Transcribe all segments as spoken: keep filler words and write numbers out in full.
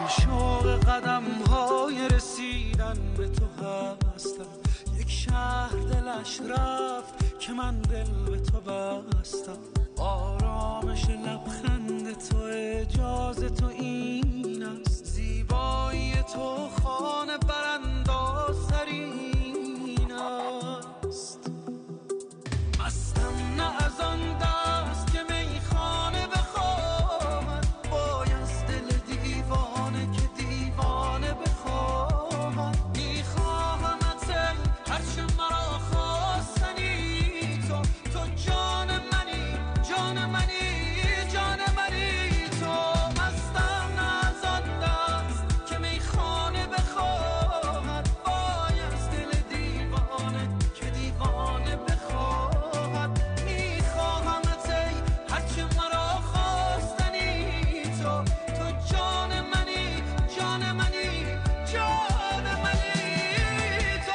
شوق قدم های رسیدن به تو هستم. یک شهر دلش رفت که من دل به تو بستم. آرامش لبخند تو اجازه تو این است. زیبایی تو خانه برانداز ترین است. مستم نه از آن دست که میخانه بخواهد، باید دل دیوانه که دیوانه بخواهد. میخواهمت ای هرچه مرا خواستنی تو، تو جان منی جان منی جان منی تو. مستم نه از آن دست که میخانه بخواهد، باید دل دیوانه که دیوانه بخواهد. میخواهمت ای هرچه مرا خواستنی تو، تو جان منی جان منی جان منی تو.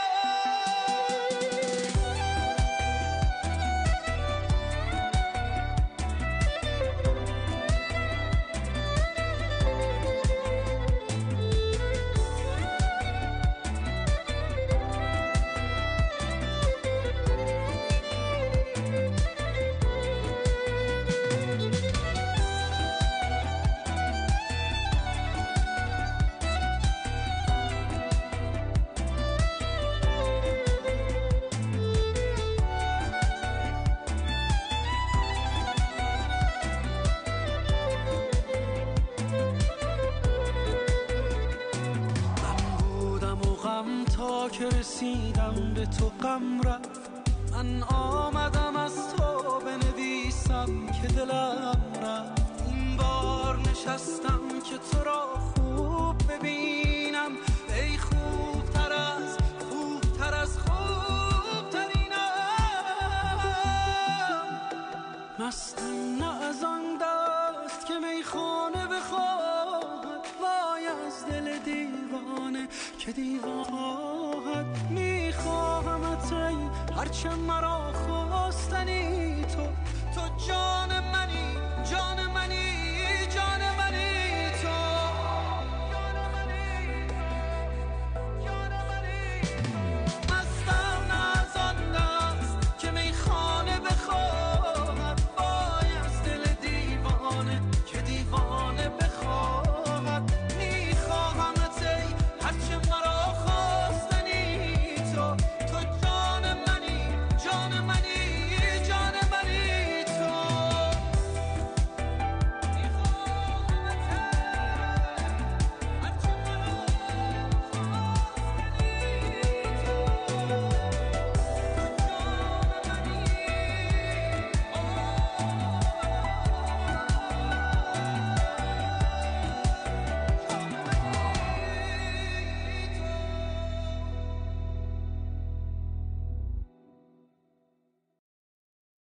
تا که رسیدم به تو غم رفت. من آمدم از تو بنویسم که دلم رفت. این بار نشستم که تو را خوب ببینم. ای خوب تر از خوب تر از خوب ترینم. مستم نه از آن دست که میخانه بخواهد، وای از دل دیوانه که دیوانه. میخواهمت ای هرچه مرا خواستنی تو، تو جان منی